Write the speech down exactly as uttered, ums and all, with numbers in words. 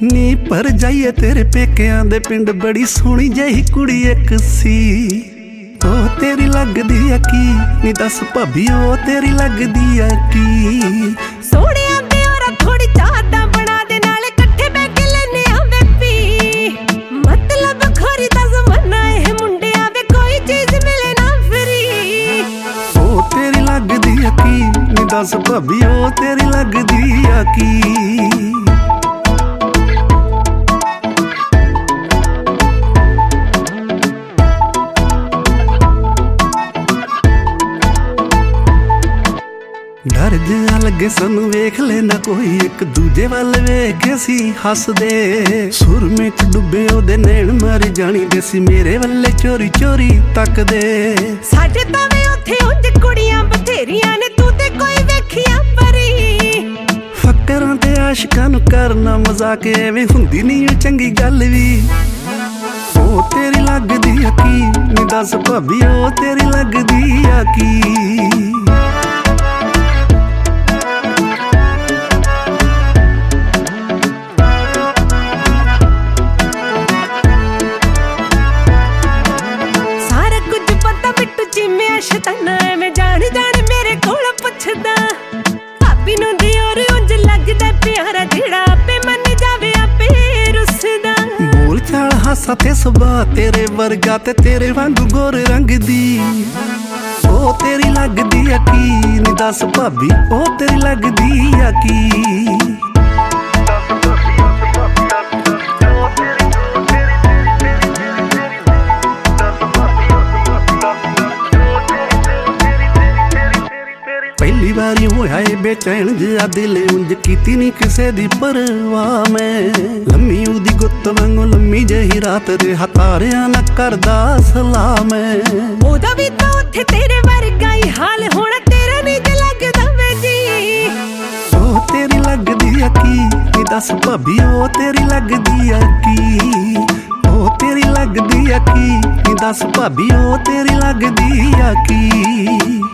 ਨੀ ਪਰ ਜਾਈਏ ਤੇਰੇ ਪੇਕਿਆਂ ਦੇ ਪਿੰਡ ਬੜੀ ਸੋਹਣੀ ਜਿਹੀ ਕੁੜੀ ਇੱਕ ਸੀ। ਉਹ ਤੇਰੀ ਲੱਗਦੀ ਆ ਕੀ ਨੀ ਦੱਸ ਭਾਬੀ ਉਹ ਤੇਰੀ ਲੱਗਦੀ ਆ ਕੀ। ਸੋਹਣਿਆਂ ਦੇ ਔਰਾ ਥੋੜੀ ਚਾਹਤਾ ਬਣਾ ਦੇ ਨਾਲੇ ਇਕੱਠੇ ਬਹਿ ਕੇ ਲੈਨੇ ਆ ਬੇਬੀ। ਮਤਲਬ ਖੋਰੀ ਦਾ ਜ਼ਮਾਨਾ ਇਹ ਮੁੰਡਿਆਂ ਵੇ ਕੋਈ ਚੀਜ਼ ਮਿਲੇ ਨਾ ਫਰੀ। ਉਹ ਤੇਰੀ ਲੱਗਦੀ ਆ ਕੀ ਨੀ ਦੱਸ ਭਾਬੀ ਉਹ ਤੇਰੀ ਲੱਗਦੀ ਆ ਕੀ। ਡਰ ਜਿਹਾ ਲੱਗੇ ਸਾਨੂੰ ਵੇਖ ਲੈਣਾ ਕੋਈ ਇੱਕ ਦੂਜੇ ਵੱਲ ਵੇਖ ਕੇ ਅਸੀਂ ਹੱਸਦੇ। ਸੁਰਮੇ ਚ ਡੁੱਬੇ ਉਹਦੇ ਨੈਣ ਮਾਰੀ ਜਾਣੀ ਦੇ ਸੀ ਮੇਰੇ ਵੱਲੇ ਚੋਰੀ ਚੋਰੀ ਤੱਕਦੇ। ਸਾਡੇ ਤਾਂ ਵੇ ਉੱਥੇ ਉਂਝ ਕੁੜੀਆਂ ਬਥੇਰੀਆਂ ਨੇ ਤੂੰ ਤੇ ਕੋਈ ਵੇਖਿਆ ਪਰੀ। ਫੱਕਰਾਂ ਤੇ ਆਸ਼ਿਕਾਂ ਨੂੰ ਕਰਨਾ ਮਜ਼ਾਕ ਐਵੇਂ ਹੁੰਦੀ ਨਹੀਂ ਉਹ ਚੰਗੀ ਗੱਲ ਵੀ। ਉਹ ਤੇਰੀ ਲੱਗਦੀ ਆ ਕੀ ਨੀ ਦੱਸ ਭਾਬੀ ਉਹ ਤੇਰੀ ਲੱਗਦੀ ਆ ਕੀ। ਸ਼ਤਾਨਾ ਐਵੇਂ ਜਾਣ ਜਾਣ ਮੇਰੇ ਕੋਲ ਪੁੱਛਦਾ। ਭਾਬੀ ਨੂੰ ਦਿਓਰ ਉਂਝ ਲੱਗਦਾ ਪਿਆਰਾ ਜਿਹੜਾ ਆਪੇ ਮੰਨ ਜਾਵੇ ਆਪੇ ਰੁੱਸਦਾ। ਬੋਲ ਚਾਲ ਹਾਸਾ ਤੇ ਸੁਭਾਅ ਤੇਰੇ ਵਰਗਾ ਤੇ ਤੇਰੇ ਵਾਂਗੂ ਗੋਰੇ ਰੰਗ ਦੀ। ਉਹ ਤੇਰੀ ਲੱਗਦੀ ਆ ਕੀ ਨੀ ਦੱਸ ਭਾਬੀ ਉਹ ਤੇਰੀ ਲੱਗਦੀ ਆ ਕੀ। ਪਹਿਲੀ ਵਾਰੀ ਹੋਇਆ ਏ ਬੇਚੈਨ ਜਿਹਾ ਦਿਲ ਉਂਝ ਕੀਤੀ ਨੀ ਕਿਸੇ ਦੀ ਪਰਵਾਹ ਮੈਂ। ਲੰਮੀ ਉਹਦੀ ਗੁੱਤ ਵਾਂਗੂ ਲੰਮੀ ਜਿਹੀ ਰਾਤ ਰਿਹਾ ਤਾਰਿਆਂ ਨਾ ਕਰਦਾ ਸਲਾਮ ਮੈਂ। ਉਹਦਾ ਵੀ ਤਾਂ ਉੱਥੇ ਤੇਰੇ ਵਰਗਾ ਹੀ ਹਾਲ ਹੋਣਾ ਤੇਰਾ ਨੀ ਜ ਲੱਗਦਾ ਵੇ ਜੀ। ਉਹ ਤੇਰੀ ਲੱਗਦੀ ਆ ਕੀ ਨੀ ਦੱਸ ਭਾਬੀ ਉਹ ਤੇਰੀ ਲੱਗਦੀ ਆ ਕੀ। ਉਹ ਤੇਰੀ ਲੱਗਦੀ ਆ ਕੀ ਨੀ ਦੱਸ ਭਾਬੀ ਉਹ ਤੇਰੀ ਲੱਗਦੀ ਆ ਕੀ।